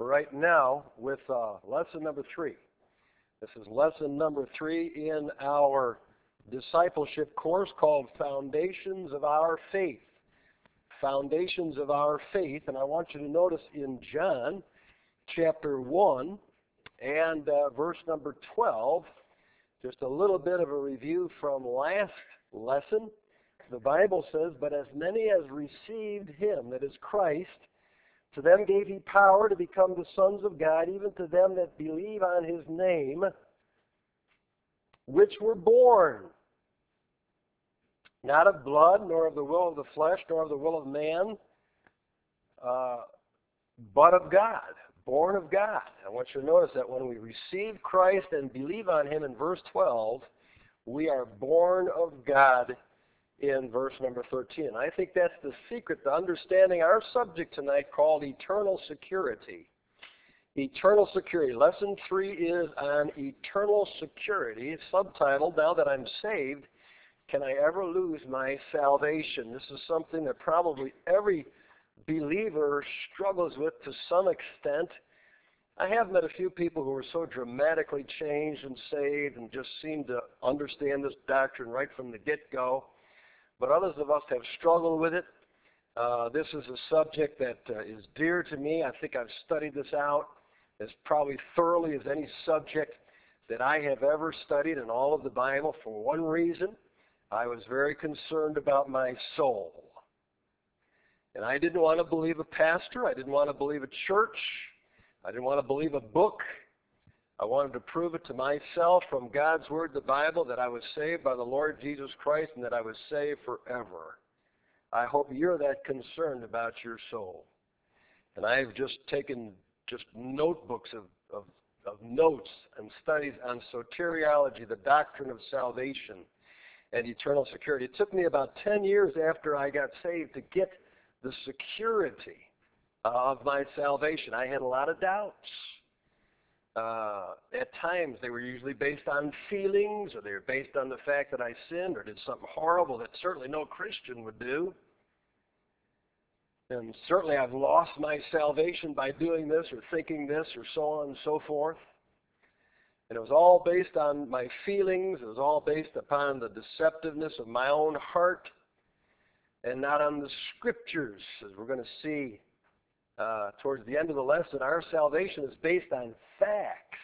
right now with lesson number 3. This is lesson number 3 in our discipleship course called Foundations of Our Faith. Foundations of Our Faith. And I want you to notice in John chapter 1 and verse number 12, just a little bit of a review from last lesson. The Bible says, "But as many as received him," that is Christ, "to them gave he power to become the sons of God, even to them that believe on his name, which were born, not of blood, nor of the will of the flesh, nor of the will of man, but of God," born of God. I want you to notice that when we receive Christ and believe on him in verse 12, we are born of God in verse number 13. I think that's the secret to understanding our subject tonight called eternal security. Eternal security. Lesson 3 is on eternal security, subtitled, "Now that I'm saved, can I ever lose my salvation?" This is something that probably every believer struggles with to some extent. I have met a few people who were so dramatically changed and saved and just seemed to understand this doctrine right from the get-go. But others of us have struggled with it. This is a subject that is dear to me. I think I've studied this out as probably thoroughly as any subject that I have ever studied in all of the Bible for one reason. I was very concerned about my soul. And I didn't want to believe a pastor. I didn't want to believe a church. I didn't want to believe a book. I wanted to prove it to myself from God's Word, the Bible, that I was saved by the Lord Jesus Christ and that I was saved forever. I hope you're that concerned about your soul. And I've just taken notebooks of notes and studies on soteriology, the doctrine of salvation and eternal security. It took me about 10 years after I got saved to get the security of my salvation. I had a lot of doubts. At times, they were usually based on feelings, or they were based on the fact that I sinned or did something horrible that certainly no Christian would do. And certainly I've lost my salvation by doing this or thinking this or so on and so forth. And it was all based on my feelings. It was all based upon the deceptiveness of my own heart and not on the Scriptures, as we're going to see towards the end of the lesson. Our salvation is based on facts,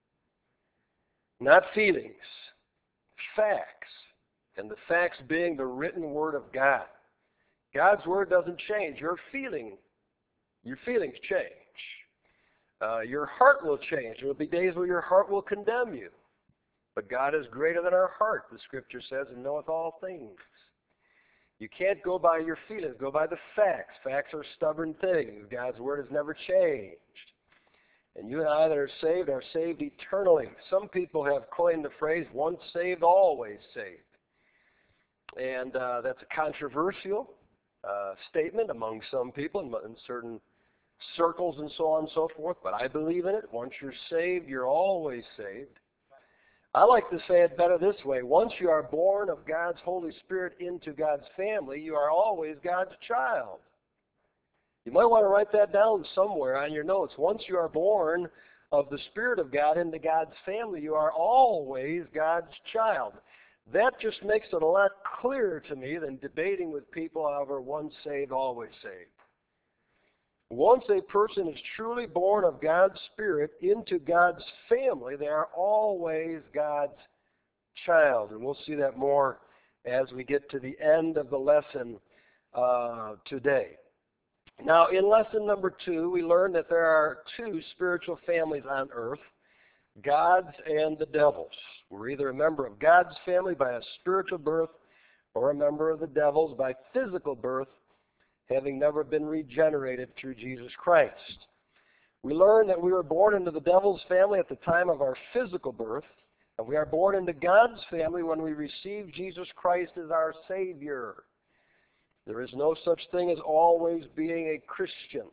not feelings. Facts. And the facts being the written Word of God. God's Word doesn't change. Your feelings change. Your heart will change. There will be days where your heart will condemn you. But God is greater than our heart, the Scripture says, and knoweth all things. You can't go by your feelings. Go by the facts. Facts are stubborn things. God's Word has never changed. And you and I that are saved eternally. Some people have coined the phrase, "once saved, always saved." And that's a controversial statement among some people in certain circles and so on and so forth. But I believe in it. Once you're saved, you're always saved. I like to say it better this way. Once you are born of God's Holy Spirit into God's family, you are always God's child. You might want to write that down somewhere on your notes. Once you are born of the Spirit of God into God's family, you are always God's child. That just makes it a lot clearer to me than debating with people over once saved, always saved. Once a person is truly born of God's Spirit into God's family, they are always God's child. And we'll see that more as we get to the end of the lesson today. Now, in lesson number 2, we learned that there are 2 spiritual families on earth, God's and the devil's. We're either a member of God's family by a spiritual birth or a member of the devil's by physical birth, having never been regenerated through Jesus Christ. We learned that we were born into the devil's family at the time of our physical birth, and we are born into God's family when we receive Jesus Christ as our Savior. There is no such thing as always being a Christian.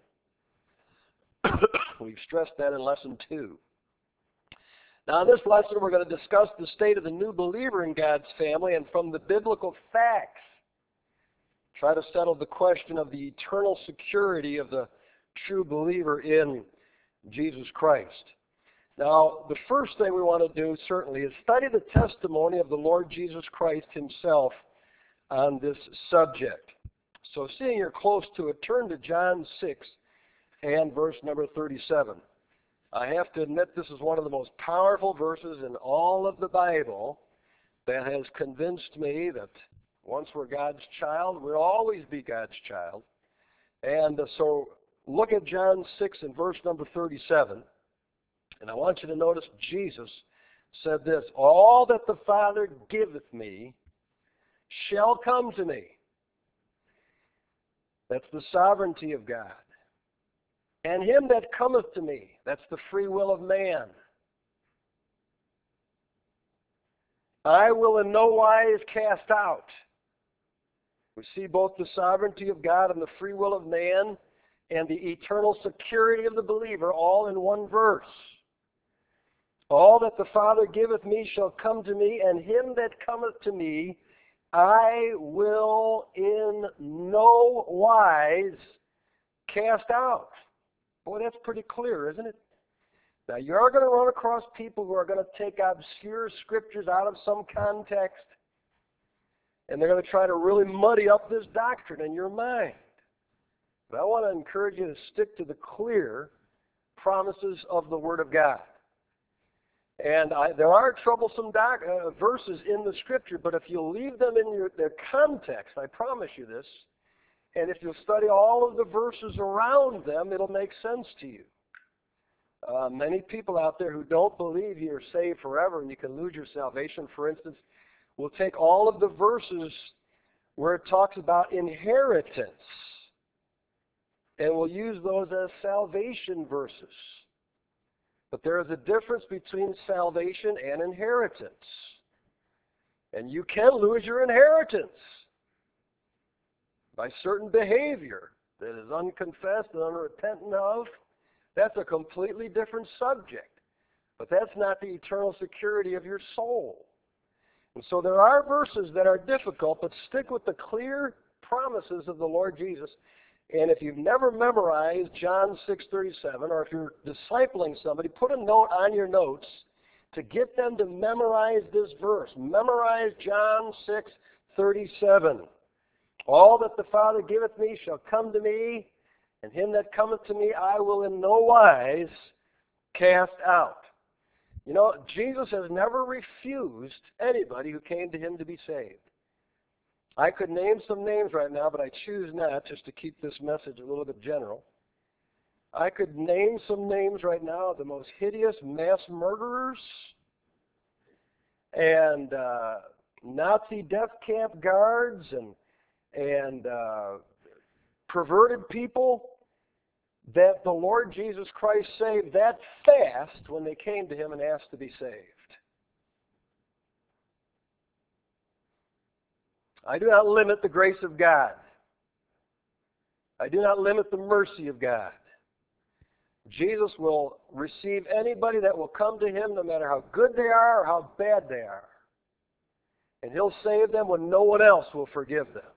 We've stressed that in lesson 2. Now, in this lesson, we're going to discuss the state of the new believer in God's family, and from the biblical facts, try to settle the question of the eternal security of the true believer in Jesus Christ. Now, the first thing we want to do, certainly, is study the testimony of the Lord Jesus Christ himself on this subject. So, seeing you're close to it, turn to John 6 and verse number 37. I have to admit this is one of the most powerful verses in all of the Bible that has convinced me that once we're God's child, we'll always be God's child. And so look at John 6 and verse number 37. And I want you to notice Jesus said this, "All that the Father giveth me shall come to me." That's the sovereignty of God. "And him that cometh to me," that's the free will of man, "I will in no wise cast out." We see both the sovereignty of God and the free will of man and the eternal security of the believer all in one verse. "All that the Father giveth me shall come to me, and him that cometh to me I will in no wise cast out." Boy, that's pretty clear, isn't it? Now, you're going to run across people who are going to take obscure scriptures out of some context, and they're going to try to really muddy up this doctrine in your mind. But I want to encourage you to stick to the clear promises of the Word of God. And there are troublesome verses in the Scripture, but if you'll leave them in their context, I promise you this, and if you'll study all of the verses around them, it'll make sense to you. Many people out there who don't believe you're saved forever and you can lose your salvation, for instance, will take all of the verses where it talks about inheritance and will use those as salvation verses. But there is a difference between salvation and inheritance. And you can lose your inheritance by certain behavior that is unconfessed and unrepentant of. That's a completely different subject. But that's not the eternal security of your soul. And so there are verses that are difficult, but stick with the clear promises of the Lord Jesus. And if you've never memorized John 6:37, or if you're discipling somebody, put a note on your notes to get them to memorize this verse. Memorize John 6:37. "All that the Father giveth me shall come to me, and him that cometh to me I will in no wise cast out." You know, Jesus has never refused anybody who came to him to be saved. I could name some names right now, but I choose not, just to keep this message a little bit general. I could name some names right now of the most hideous mass murderers and Nazi death camp guards and perverted people that the Lord Jesus Christ saved that fast when they came to him and asked to be saved. I do not limit the grace of God. I do not limit the mercy of God. Jesus will receive anybody that will come to him, no matter how good they are or how bad they are. And he'll save them when no one else will forgive them.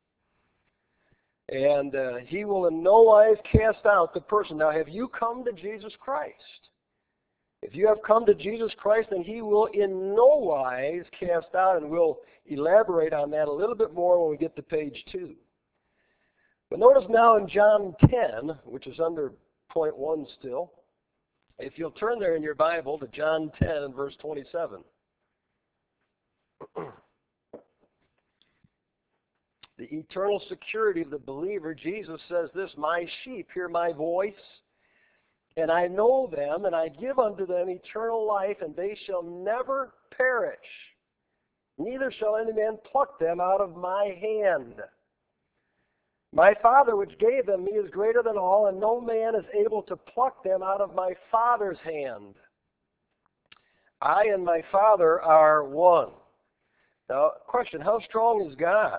And he will in no wise cast out the person. Now, have you come to Jesus Christ? If you have come to Jesus Christ, then he will in no wise cast out, and we'll elaborate on that a little bit more when we get to page 2. But notice now in John 10, which is under point 1 still, if you'll turn there in your Bible to John 10 and verse 27. The eternal security of the believer, Jesus says this, "My sheep hear my voice, and I know them, and I give unto them eternal life, and they shall never perish. Neither shall any man pluck them out of my hand. My Father which gave them me is greater than all, and no man is able to pluck them out of my Father's hand. I and my Father are one." Now, question, how strong is God?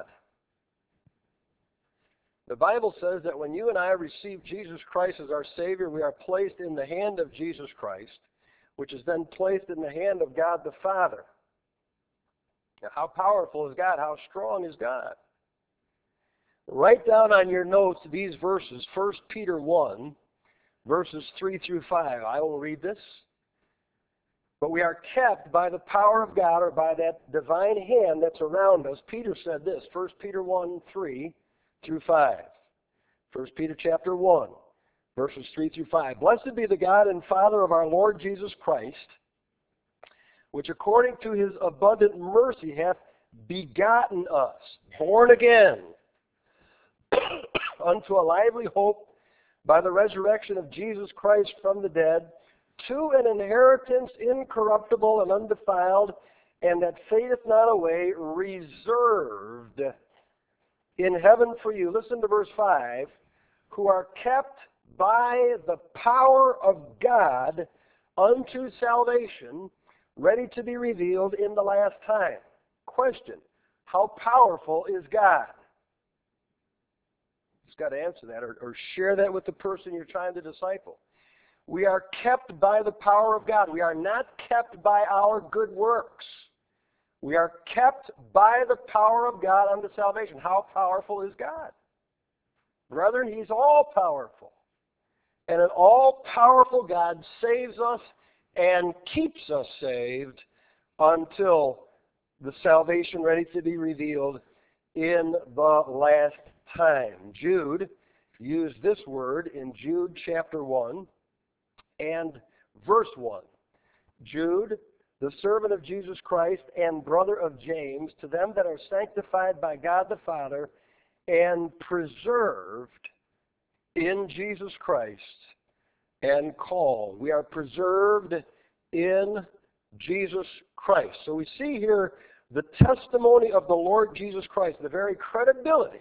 The Bible says that when you and I receive Jesus Christ as our Savior, we are placed in the hand of Jesus Christ, which is then placed in the hand of God the Father. Now, how powerful is God? How strong is God? Write down on your notes these verses, 1 Peter 1, verses 3 through 5. I will read this. But we are kept by the power of God, or by that divine hand that's around us. Peter said this, 1 Peter 1, 3 through 5. 1 Peter chapter 1, verses 3 through 5. Blessed be the God and Father of our Lord Jesus Christ, which according to his abundant mercy hath begotten us, born again, unto a lively hope by the resurrection of Jesus Christ from the dead, to an inheritance incorruptible and undefiled, and that fadeth not away, reserved in heaven for you. Listen to verse 5. Who are kept by the power of God unto salvation, ready to be revealed in the last time. Question: how powerful is God? You've got to answer that, or share that with the person you're trying to disciple. We are kept by the power of God. We are not kept by our good works. We are kept by the power of God unto salvation. How powerful is God? Brethren, he's all-powerful. And an all-powerful God saves us and keeps us saved until the salvation ready to be revealed in the last time. Jude used this word in Jude chapter 1 and verse 1. Jude, the servant of Jesus Christ and brother of James, to them that are sanctified by God the Father and preserved in Jesus Christ and called. We are preserved in Jesus Christ. So we see here the testimony of the Lord Jesus Christ, the very credibility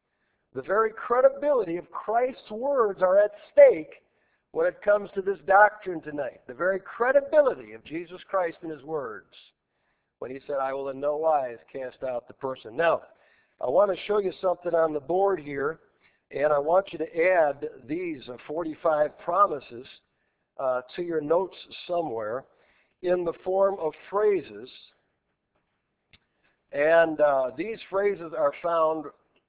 of Christ's words are at stake when it comes to this doctrine tonight. The very credibility of Jesus Christ and his words when he said, I will in no wise cast out the person. Now, I want to show you something on the board here, and I want you to add these 45 promises to your notes somewhere in the form of phrases. And these phrases are found,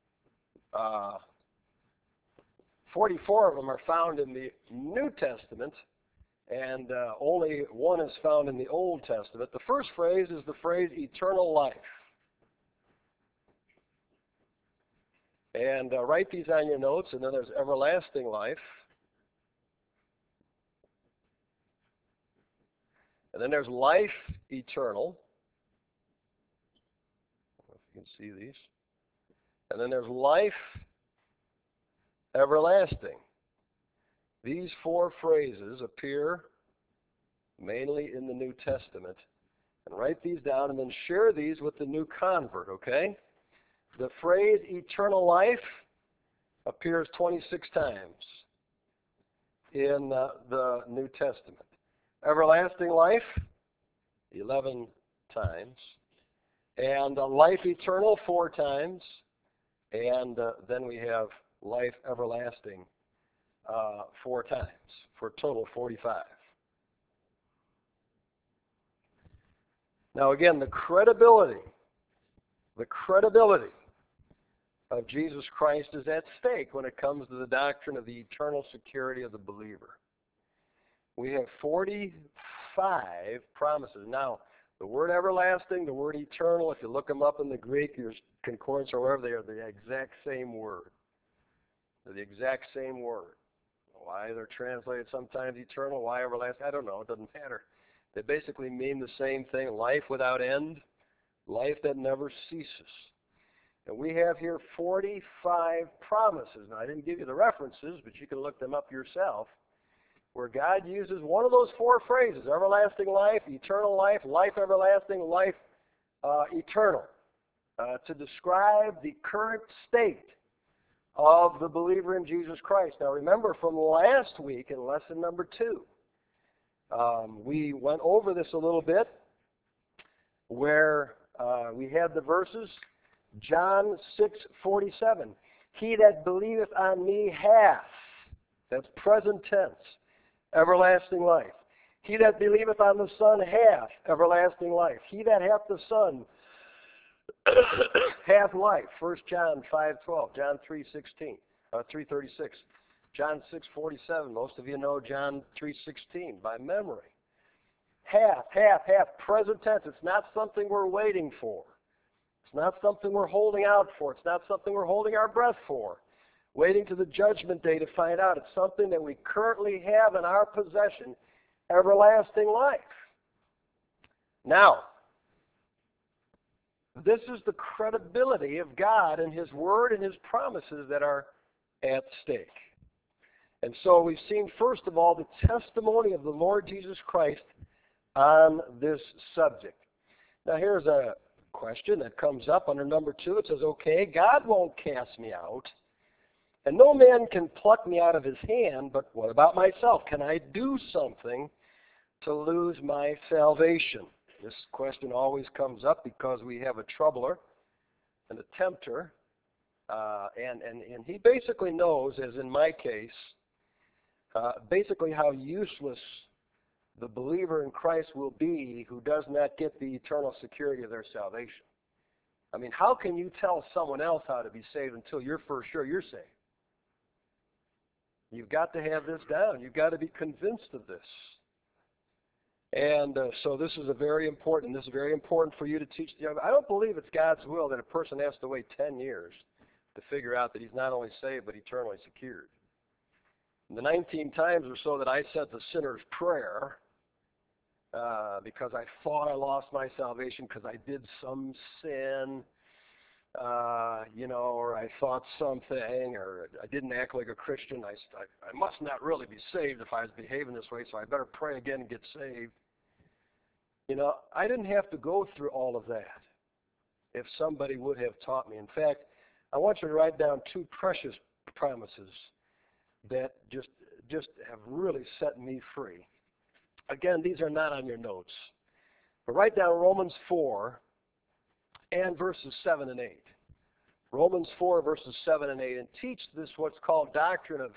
44 of them are found in the New Testament, and only one is found in the Old Testament. The first phrase is the phrase eternal life. And write these on your notes, and then there's everlasting life. And then there's life eternal. I don't know if you can see these. And then there's life everlasting. These four phrases appear mainly in the New Testament. And write these down and then share these with the new convert, okay? The phrase eternal life appears 26 times in the New Testament. Everlasting life, 11 times. And life eternal, 4 times. And then we have life everlasting 4 times, for a total of 45. Now again, the credibility of Jesus Christ is at stake when it comes to the doctrine of the eternal security of the believer. We have 45 promises. Now, the word everlasting, the word eternal, if you look them up in the Greek, your concordance or wherever, they are the exact same word. They're the exact same word. Why they're translated sometimes eternal, why everlasting, I don't know. It doesn't matter. They basically mean the same thing, life without end, life that never ceases. And we have here 45 promises. Now, I didn't give you the references, but you can look them up yourself, where God uses one of those 4 phrases, everlasting life, eternal life, life everlasting, life eternal, to describe the current state of the believer in Jesus Christ. Now, remember from last week in lesson number 2, we went over this a little bit, where we had the verses, John 6:47. He that believeth on me hath, that's present tense, everlasting life. He that believeth on the Son hath everlasting life. He that hath the Son hath life. 1 John 5:12, John 3:16, 3:36. John 6:47. Most of you know John 3:16 by memory. Hath, present tense. It's not something we're waiting for. It's not something we're holding out for. It's not something we're holding our breath for, waiting to the judgment day to find out. It's something that we currently have in our possession, everlasting life. Now, this is the credibility of God and His Word and His promises that are at stake. And so we've seen, first of all, the testimony of the Lord Jesus Christ on this subject. Now here's a question that comes up under number 2. It says, okay, God won't cast me out, and no man can pluck me out of His hand, but what about myself? Can I do something to lose my salvation? This question always comes up because we have a troubler and a tempter, and he basically knows, as in my case, basically how useless the believer in Christ will be who does not get the eternal security of their salvation. I mean, how can you tell someone else how to be saved until you're for sure you're saved? You've got to have this down. You've got to be convinced of this. And so this is very important. This is very important for you to teach the young. I don't believe it's God's will that a person has to wait 10 years to figure out that he's not only saved but eternally secured. The 19 times or so that I said the sinner's prayer because I thought I lost my salvation because I did some sin, or I thought something, or I didn't act like a Christian. I must not really be saved if I was behaving this way, so I better pray again and get saved. I didn't have to go through all of that if somebody would have taught me. In fact, I want you to write down 2 precious promises that just have really set me free. Again, these are not on your notes. But write down Romans 4 and verses 7 and 8. Romans 4 verses 7 and 8, and teach this what's called doctrine of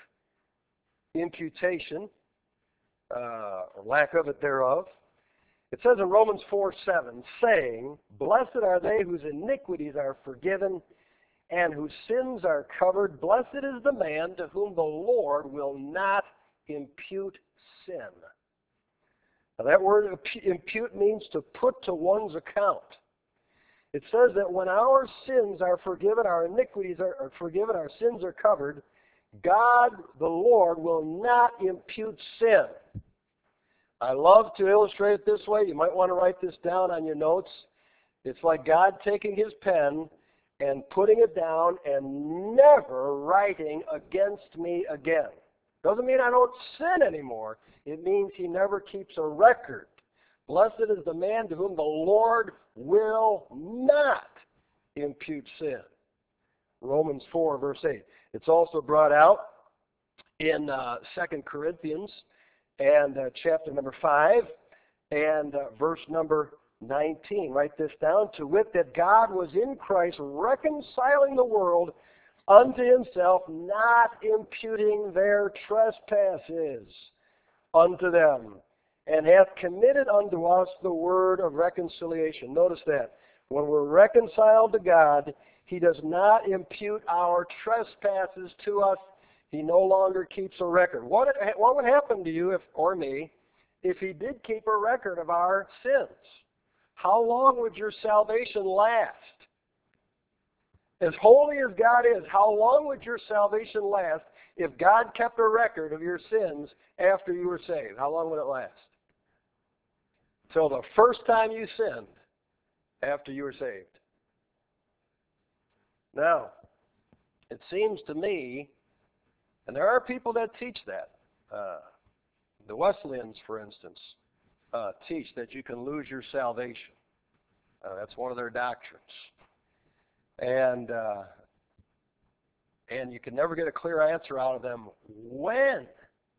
imputation, or lack of it thereof. It says in Romans 4:7, saying, blessed are they whose iniquities are forgiven and whose sins are covered. Blessed is the man to whom the Lord will not impute sin. Now that word impute means to put to one's account. It says that when our sins are forgiven, our iniquities are forgiven, our sins are covered, God, the Lord, will not impute sin. I love to illustrate it this way. You might want to write this down on your notes. It's like God taking His pen and putting it down and never writing against me again. Doesn't mean I don't sin anymore. It means He never keeps a record. Blessed is the man to whom the Lord will not impute sin. Romans 4, verse 8. It's also brought out in 2 Corinthians and chapter number 5 and verse number 19. Write this down. To wit, that God was in Christ reconciling the world unto Himself, not imputing their trespasses unto them, and hath committed unto us the word of reconciliation. Notice that. When we're reconciled to God, He does not impute our trespasses to us. He no longer keeps a record. What would happen to you, or me, if He did keep a record of our sins? How long would your salvation last? As holy as God is, how long would your salvation last if God kept a record of your sins after you were saved? How long would it last? Till the first time you sinned after you were saved. Now, it seems to me, and there are people that teach that. The Wesleyans, for instance, teach that you can lose your salvation. That's one of their doctrines. And you can never get a clear answer out of them when.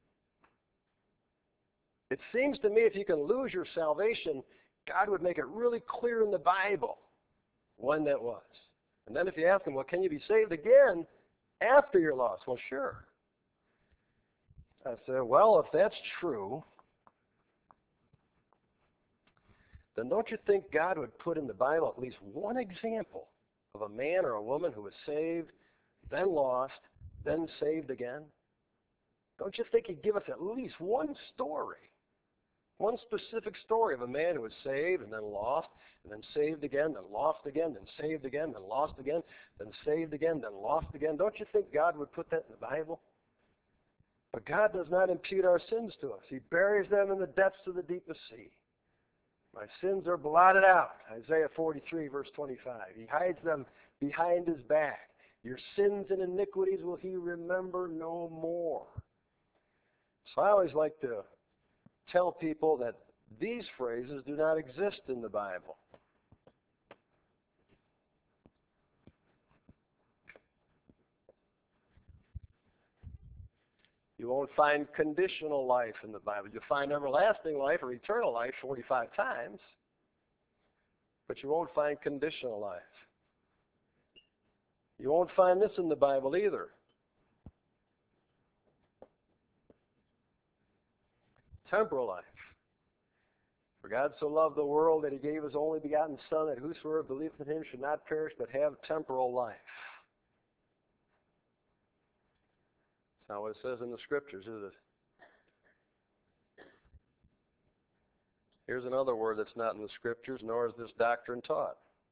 It seems to me if you can lose your salvation, God would make it really clear in the Bible when that was. And then if you ask them, well, can you be saved again after you're lost? Well, sure. I said, well, if that's true, then don't you think God would put in the Bible at least one example of a man or a woman who was saved, then lost, then saved again? Don't you think he'd give us at least one story? One specific story of a man who was saved and then lost, and then saved again, then lost again, then saved again, then lost again, then saved again, then lost again. Don't you think God would put that in the Bible? But God does not impute our sins to us. He buries them in the depths of the deepest sea. My sins are blotted out. Isaiah 43, verse 25. He hides them behind his back. Your sins and iniquities will he remember no more. So I always like to tell people that these phrases do not exist in the Bible. You won't find conditional life in the Bible. You'll find everlasting life or eternal life 45 times, but you won't find conditional life. You won't find this in the Bible either. Temporal life. For God so loved the world that he gave his only begotten Son, that whosoever believeth in him should not perish but have temporal life. That's not what it says in the Scriptures, is it? Here's another word that's not in the Scriptures, nor is this doctrine taught.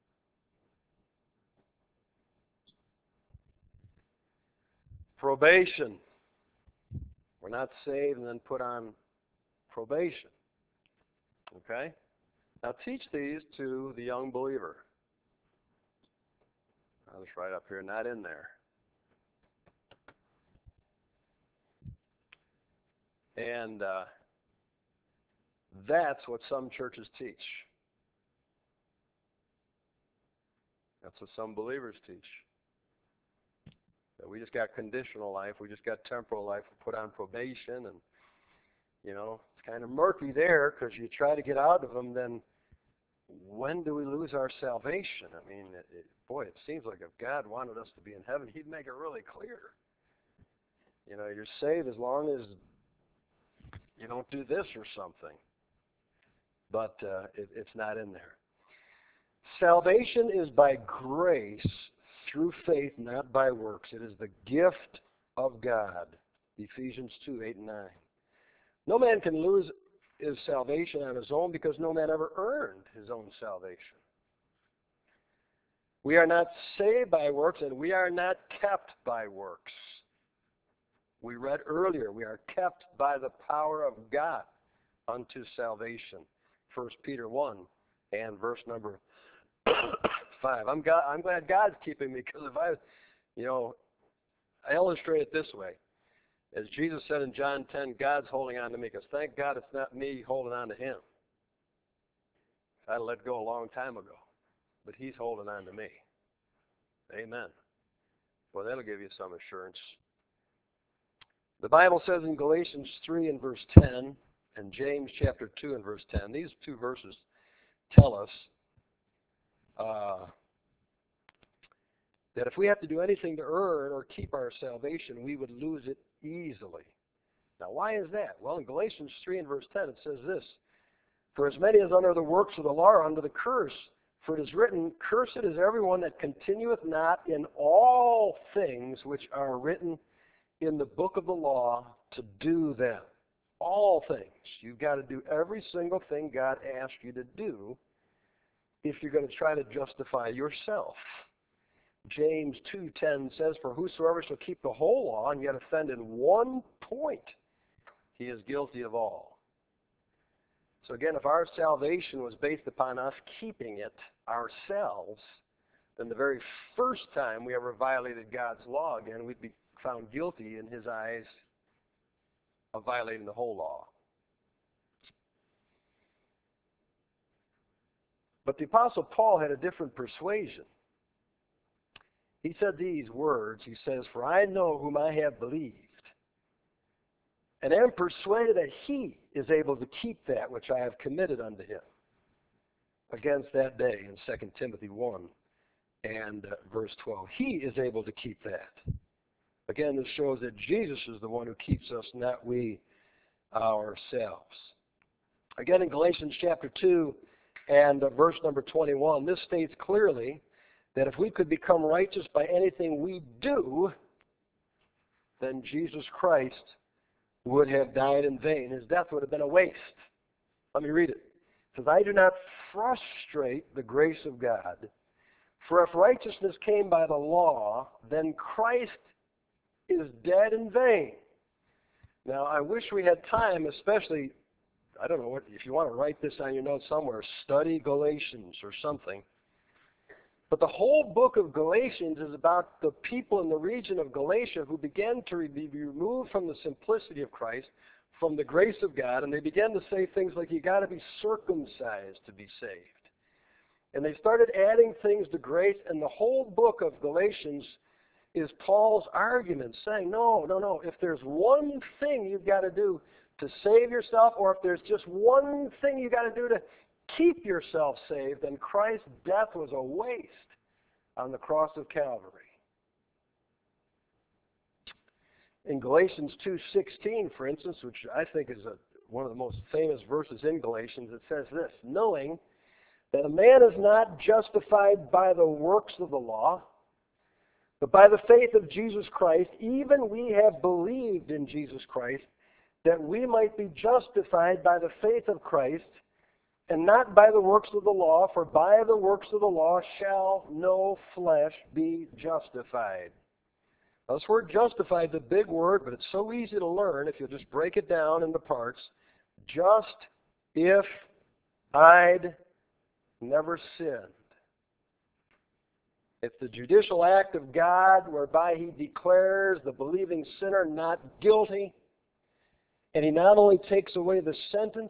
Probation. We're not saved and then put on probation. Okay? Now teach these to the young believer. I'll just write up here, not in there. And that's what some churches teach. That's what some believers teach. That we just got conditional life, we just got temporal life, we put on probation, and, you know, it's kind of murky there because you try to get out of them, then when do we lose our salvation? I mean, boy, it seems like if God wanted us to be in heaven, he'd make it really clear. You know, you're saved as long as you don't do this or something. But it's not in there. Salvation is by grace through faith, not by works. It is the gift of God. Ephesians 2, 8 and 9. No man can lose his salvation on his own because no man ever earned his own salvation. We are not saved by works and we are not kept by works. We read earlier, we are kept by the power of God unto salvation. 1 Peter 1 and verse number 5. I'm glad God's keeping me because if I illustrate it this way. As Jesus said in John 10, God's holding on to me because thank God it's not me holding on to him. I let go a long time ago, but he's holding on to me. Amen. Well, that'll give you some assurance. The Bible says in Galatians 3 and verse 10 and James chapter 2 and verse 10, these two verses tell us that if we have to do anything to earn or keep our salvation, we would lose it easily. Now, why is that? Well, in Galatians 3 and verse 10, it says this, for as many as under the works of the law are under the curse, for it is written, cursed is everyone that continueth not in all things which are written in the book of the law to do them. All things. You've got to do every single thing God asked you to do if you're going to try to justify yourself. James 2:10 says, for whosoever shall keep the whole law and yet offend in one point, he is guilty of all. So again, if our salvation was based upon us keeping it ourselves, then the very first time we ever violated God's law again, we'd be found guilty in his eyes of violating the whole law. But the Apostle Paul had a different persuasion. He said these words, he says, for I know whom I have believed, and am persuaded that he is able to keep that which I have committed unto him against that day in 2 Timothy 1 and verse 12. He is able to keep that. Again, this shows that Jesus is the one who keeps us, not we ourselves. Again, in Galatians chapter 2 and verse number 21, this states clearly that if we could become righteous by anything we do, then Jesus Christ would have died in vain. His death would have been a waste. Let me read it. It says, I do not frustrate the grace of God, for if righteousness came by the law, then Christ is dead in vain. Now, I wish we had time, especially, I don't know, if you want to write this on your notes somewhere, study Galatians or something. But the whole book of Galatians is about the people in the region of Galatia who began to be removed from the simplicity of Christ, from the grace of God, and they began to say things like, you got to be circumcised to be saved. And they started adding things to grace, and the whole book of Galatians is Paul's argument, saying, no, if there's one thing you've got to do to save yourself, or if there's just one thing you've got to do to keep yourself saved, then Christ's death was a waste on the cross of Calvary. In Galatians 2:16, for instance, which I think is one of the most famous verses in Galatians, it says this, knowing that a man is not justified by the works of the law, but by the faith of Jesus Christ, even we have believed in Jesus Christ, that we might be justified by the faith of Christ, and not by the works of the law, for by the works of the law shall no flesh be justified. Now, this word justified is a big word, but it's so easy to learn if you'll just break it down into parts. Just if I'd never sinned. It's the judicial act of God whereby He declares the believing sinner not guilty, and He not only takes away the sentence,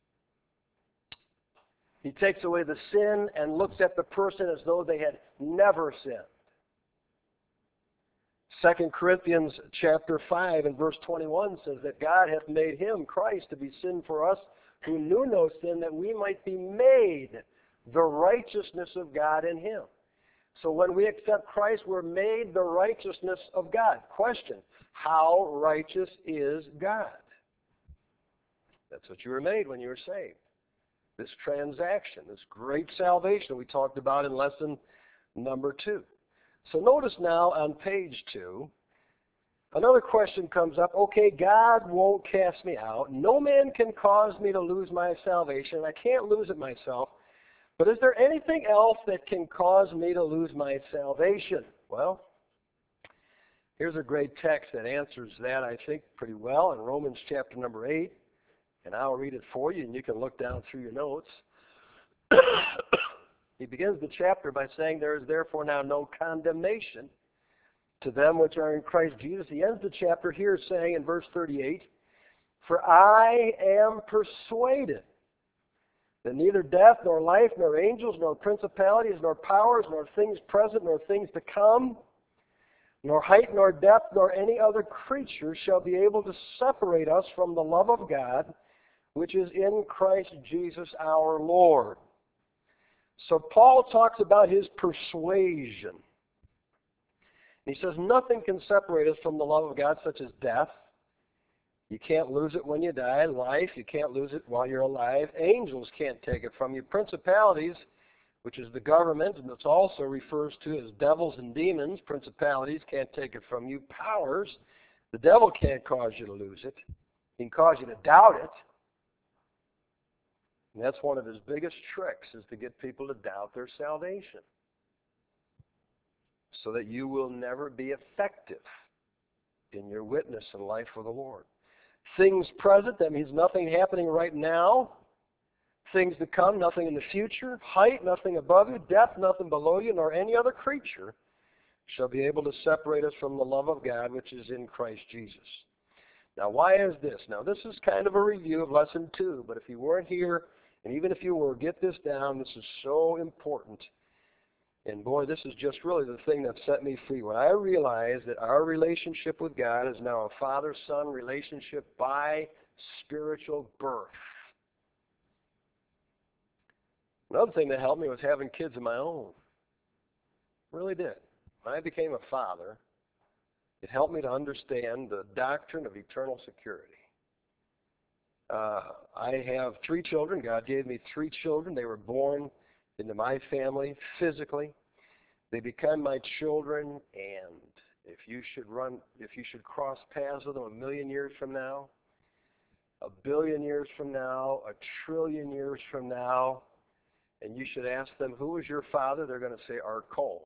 He takes away the sin and looks at the person as though they had never sinned. 2 Corinthians chapter 5 and verse 21 says that God hath made Him, Christ, to be sin for us who knew no sin, that we might be made the righteousness of God in Him. So when we accept Christ, we're made the righteousness of God. Question, how righteous is God? That's what you were made when you were saved. This transaction, this great salvation we talked about in lesson number 2. So notice now on page 2, another question comes up. Okay, God won't cast me out. No man can cause me to lose my salvation. I can't lose it myself. But is there anything else that can cause me to lose my salvation? Well, here's a great text that answers that, I think, pretty well in Romans chapter number 8. And I'll read it for you, and you can look down through your notes. He begins the chapter by saying, there is therefore now no condemnation to them which are in Christ Jesus. He ends the chapter here saying in verse 38, for I am persuaded that neither death, nor life, nor angels, nor principalities, nor powers, nor things present, nor things to come, nor height, nor depth, nor any other creature shall be able to separate us from the love of God, which is in Christ Jesus our Lord. So Paul talks about his persuasion. He says nothing can separate us from the love of God, such as death. You can't lose it when you die. Life, you can't lose it while you're alive. Angels can't take it from you. Principalities, which is the government, and it also refers to as devils and demons. Principalities can't take it from you. Powers, the devil can't cause you to lose it. He can cause you to doubt it. And that's one of his biggest tricks, is to get people to doubt their salvation, so that you will never be effective in your witness and life for the Lord. Things present, that means nothing happening right now. Things to come, nothing in the future. Height, nothing above you. Depth, nothing below you, nor any other creature shall be able to separate us from the love of God, which is in Christ Jesus. Now, why is this? Now, this is kind of a review of lesson 2, but if you weren't here, and even if you were, get this down. This is so important. And boy, this is just really the thing that set me free. When I realized that our relationship with God is now a father-son relationship by spiritual birth. Another thing that helped me was having kids of my own. It really did. When I became a father, it helped me to understand the doctrine of eternal security. I have 3 children. God gave me 3 children. They were born into my family physically. They become my children, and if you should cross paths with them 1,000,000 years from now, 1,000,000,000 years from now, 1,000,000,000,000 years from now, and you should ask them, who was your father? They're going to say, Art Cole.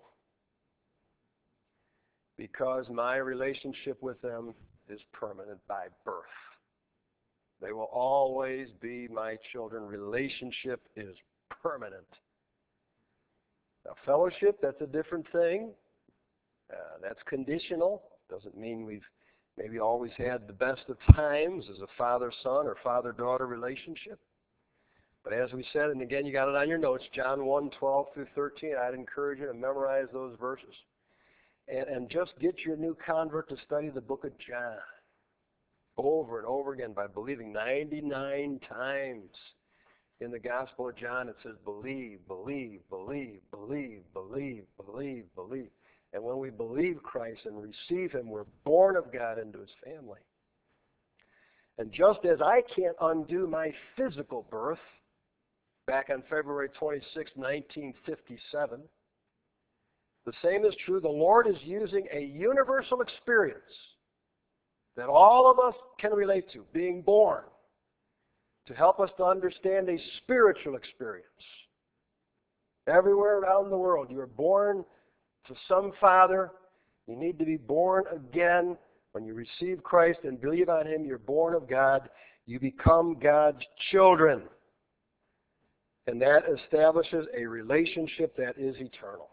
Because my relationship with them is permanent by birth. They will always be my children. Relationship is permanent. Now, fellowship, that's a different thing. That's conditional. Doesn't mean we've maybe always had the best of times as a father-son or father-daughter relationship. But as we said, and again, you got it on your notes, John 1:12 through 13, I'd encourage you to memorize those verses. And just get your new convert to study the book of John over and over again by believing 99 times in the Gospel of John. It says believe, believe, believe, believe, believe, believe, believe. And when we believe Christ and receive Him, we're born of God into His family. And just as I can't undo my physical birth back on February 26, 1957, the same is true. The Lord is using a universal experience that all of us can relate to, being born, to help us to understand a spiritual experience. Everywhere around the world, you are born to some father. You need to be born again. When you receive Christ and believe on Him, you're born of God. You become God's children. And that establishes a relationship that is eternal.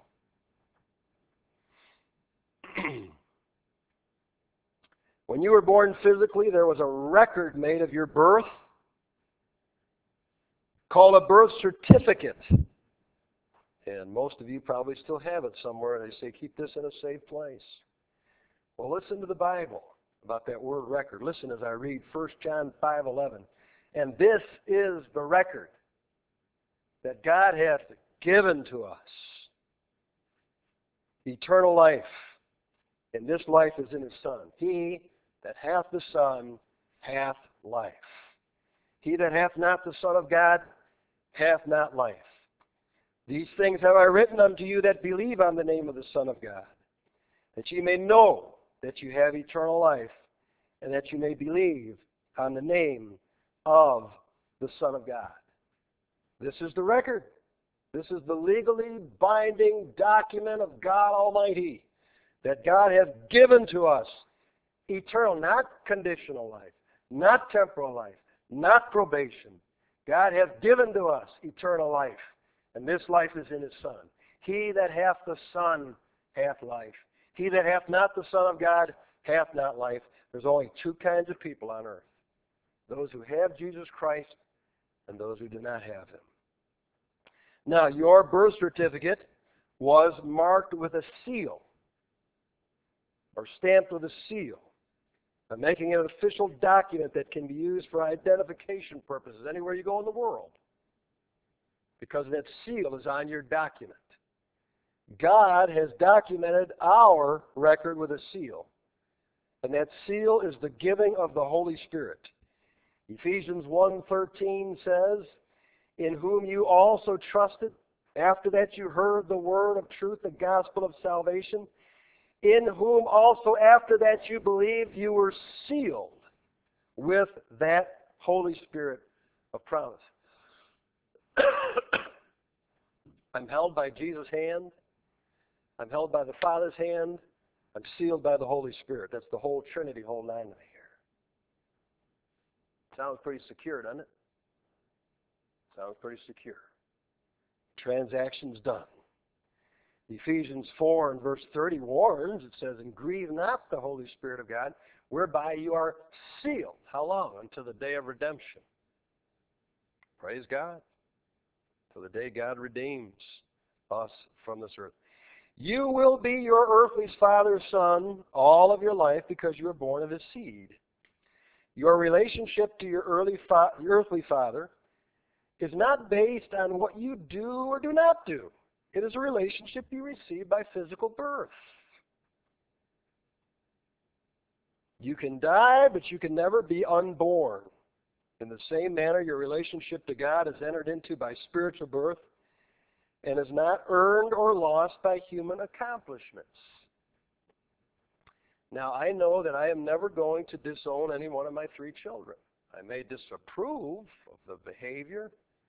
When you were born physically, there was a record made of your birth called a birth certificate. And most of you probably still have it somewhere. They say, keep this in a safe place. Well, listen to the Bible about that word record. Listen as I read 1 John 5:11. And this is the record that God hath given to us, eternal life. And this life is in His Son. He that hath the Son hath life. He that hath not the Son of God hath not life. These things have I written unto you that believe on the name of the Son of God, that ye may know that you have eternal life, and that you may believe on the name of the Son of God. This is the record. This is the legally binding document of God Almighty, that God has given to us eternal, not conditional life, not temporal life, not probation. God hath given to us eternal life, and this life is in His Son. He that hath the Son hath life. He that hath not the Son of God hath not life. There's only two kinds of people on earth: those who have Jesus Christ and those who do not have Him. Now, your birth certificate was marked with a seal, or stamped with a seal, making it an official document that can be used for identification purposes anywhere you go in the world, because that seal is on your document. God has documented our record with a seal, and that seal is the giving of the Holy Spirit. Ephesians 1:13 says, in whom you also trusted, after that you heard the word of truth, the gospel of salvation, in whom also after that you believed, you were sealed with that Holy Spirit of promise. I'm held by Jesus' hand. I'm held by the Father's hand. I'm sealed by the Holy Spirit. That's the whole Trinity, whole nine here. Sounds pretty secure, doesn't it? Sounds pretty secure. Transaction's done. Ephesians 4 and verse 30 warns, it says, and grieve not the Holy Spirit of God, whereby you are sealed. How long? Until the day of redemption. Praise God. Till the day God redeems us from this earth. You will be your earthly father's son all of your life because you are born of His seed. Your relationship to your earthly father is not based on what you do or do not do. It is a relationship you receive by physical birth. You can die, but you can never be unborn. In the same manner, your relationship to God is entered into by spiritual birth and is not earned or lost by human accomplishments. Now, I know that I am never going to disown any one of my 3 children. I may disapprove of the behavior,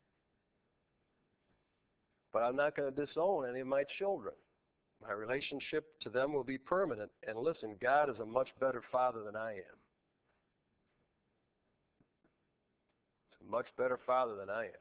but I'm not going to disown any of my children. My relationship to them will be permanent. And listen, God is a much better father than I am. He's a much better father than I am.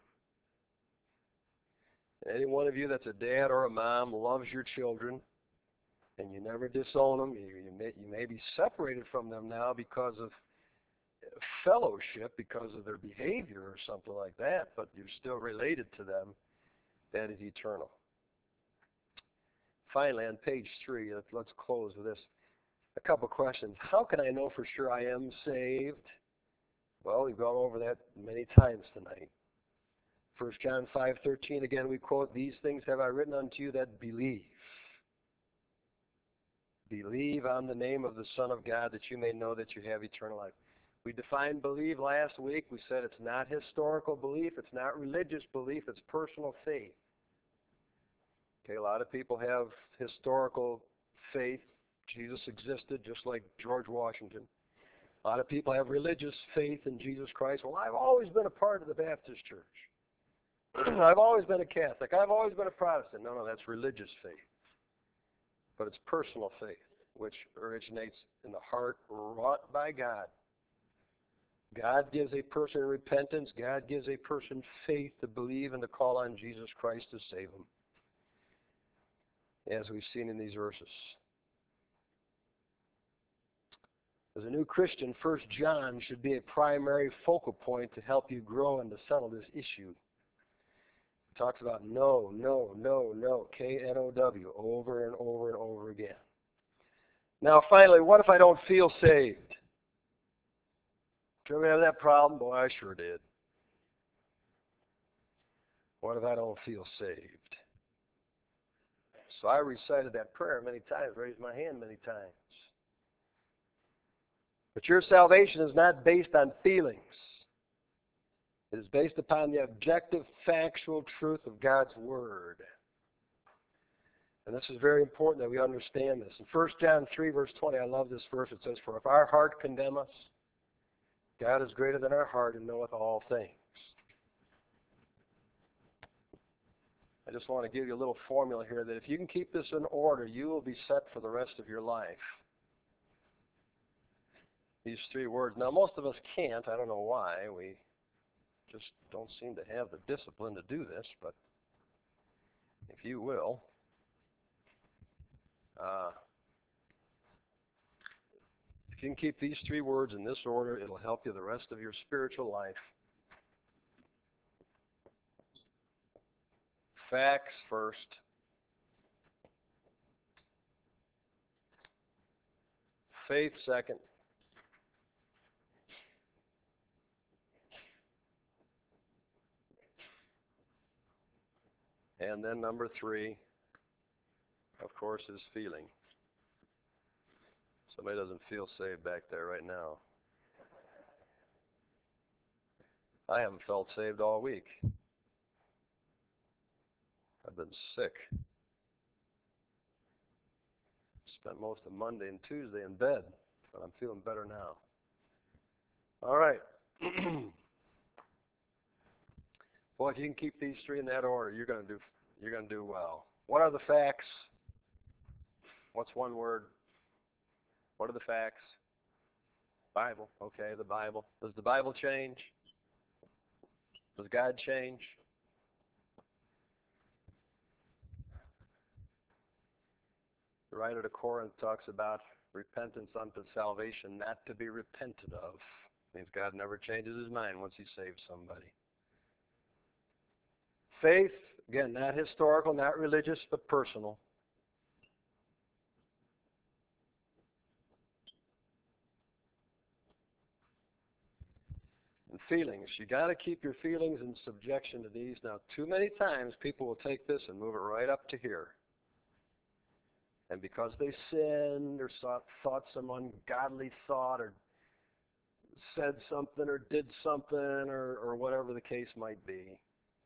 And any one of you that's a dad or a mom loves your children, and you never disown them. You may be separated from them now because of fellowship, because of their behavior or something like that, but you're still related to them. That is eternal. Finally, on page 3, let's close with this. A couple questions. How can I know for sure I am saved? Well, we've gone over that many times tonight. 1 John 5:13, again we quote, "These things have I written unto you that believe. Believe on the name of the Son of God, that you may know that you have eternal life." We defined believe last week. We said it's not historical belief, it's not religious belief, it's personal faith. Okay, a lot of people have historical faith. Jesus existed, just like George Washington. A lot of people have religious faith in Jesus Christ. Well, I've always been a part of the Baptist church. I've always been a Catholic. I've always been a Protestant. No, that's religious faith. But it's personal faith, which originates in the heart wrought by God. God gives a person repentance. God gives a person faith to believe and to call on Jesus Christ to save them, as we've seen in these verses. As a new Christian, 1 John should be a primary focal point to help you grow and to settle this issue. It talks about no, no, no, no, K-N-O-W, over and over and over again. Now, finally, what if I don't feel saved? Did you ever have that problem? Boy, I sure did. What if I don't feel saved? So I recited that prayer many times, raised my hand many times. But your salvation is not based on feelings. It is based upon the objective, factual truth of God's Word. And this is very important that we understand this. In 1 John 3, verse 20, I love this verse. It says, "For if our heart condemn us, God is greater than our heart and knoweth all things." I just want to give you a little formula here that if you can keep this in order, you will be set for the rest of your life. These 3 words. Now, most of us can't. I don't know why. We just don't seem to have the discipline to do this, but if you will, if you can keep these 3 words in this order, it'll help you the rest of your spiritual life. Facts first. Faith second. And then number 3, of course, is feeling. Somebody doesn't feel saved back there right now. I haven't felt saved all week. I've been sick. Spent most of Monday and Tuesday in bed, but I'm feeling better now. All right. Boy, if you can keep these 3 in that order, you're going to do well. What are the facts? What's one word? What are the facts? Bible. Okay, the Bible. Does the Bible change? Does God change? The writer to Corinth talks about repentance unto salvation, not to be repented of. Means God never changes his mind once he saves somebody. Faith, again, not historical, not religious, but personal. And feelings. You got to keep your feelings in subjection to these. Now, too many times people will take this and move it right up to here. And because they sinned or thought some ungodly thought or said something or did something or whatever the case might be,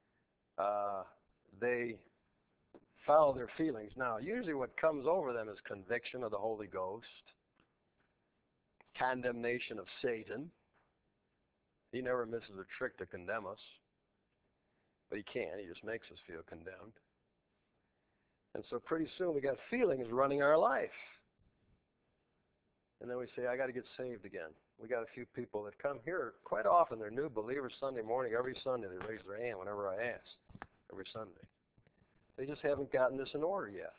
they follow their feelings. Now, usually what comes over them is conviction of the Holy Ghost, condemnation of Satan, He never misses a trick to condemn us. But he can't. He just makes us feel condemned. And so pretty soon we got feelings running our life. And then we say, I got to get saved again. We got a few people that come here quite often. They're new believers Sunday morning. Every Sunday they raise their hand whenever I ask. Every Sunday. They just haven't gotten this in order yet.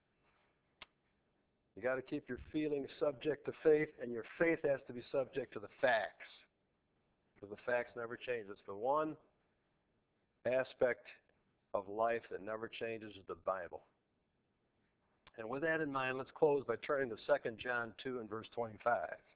You got to keep your feelings subject to faith, and your faith has to be subject to the facts. Because the facts never change. It's the one aspect of life that never changes is the Bible. And with that in mind, let's close by turning to 2 John 2 and verse 25.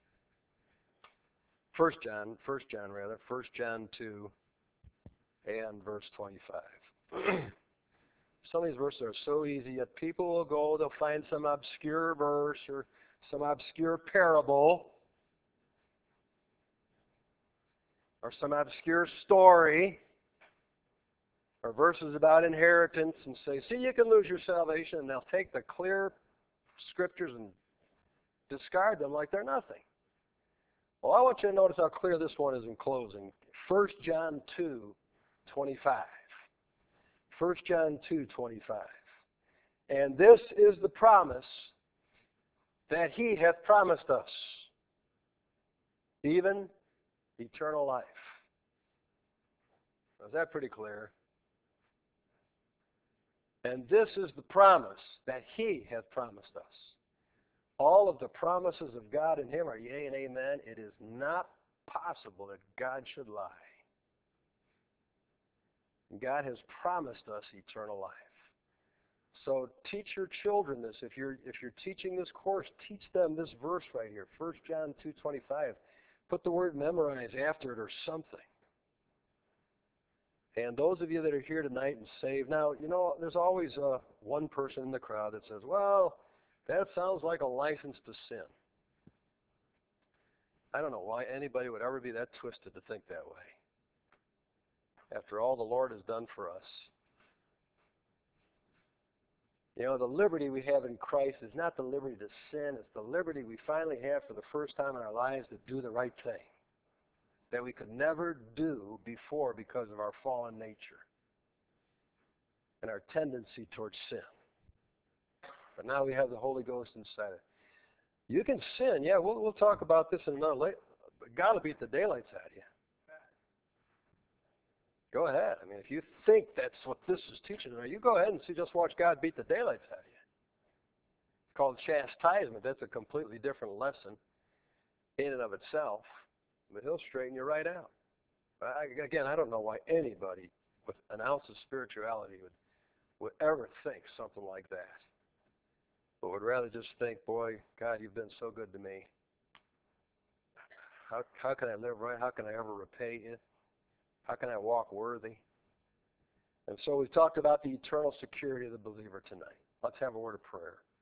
1 John 2 and verse 25. Some of these verses are so easy, yet people will go, they'll find some obscure verse or some obscure parable or some obscure story or verses about inheritance and say, see, you can lose your salvation, and they'll take the clear scriptures and discard them like they're nothing. Well, I want you to notice how clear this one is in closing. 1 John 2, 25. 1 John 2, 25. And this is the promise that he hath promised us, even eternal life. Now, is that pretty clear? And this is the promise that he hath promised us. All of the promises of God in him are yea and amen. It is not possible that God should lie. God has promised us eternal life. So teach your children this. If you're teaching this course, teach them this verse right here, 1 John 2:25. Put the word memorize after it or something. And those of you that are here tonight and saved, now, you know, there's always one person in the crowd that says, well, that sounds like a license to sin. I don't know why anybody would ever be that twisted to think that way. After all the Lord has done for us. You know, the liberty we have in Christ is not the liberty to sin. It's the liberty we finally have for the first time in our lives to do the right thing that we could never do before because of our fallen nature and our tendency towards sin. But now we have the Holy Ghost inside it. You can sin. Yeah, we'll talk about this in another later. But God will beat the daylights out of you. Go ahead. I mean, if you think that's what this is teaching, you go ahead and just watch God beat the daylights out of you. It's called chastisement. That's a completely different lesson in and of itself. But he'll straighten you right out. Again, I don't know why anybody with an ounce of spirituality would ever think something like that. But would rather just think, boy, God, you've been so good to me. How can I live right? How can I ever repay you? How can I walk worthy? And so we've talked about the eternal security of the believer tonight. Let's have a word of prayer.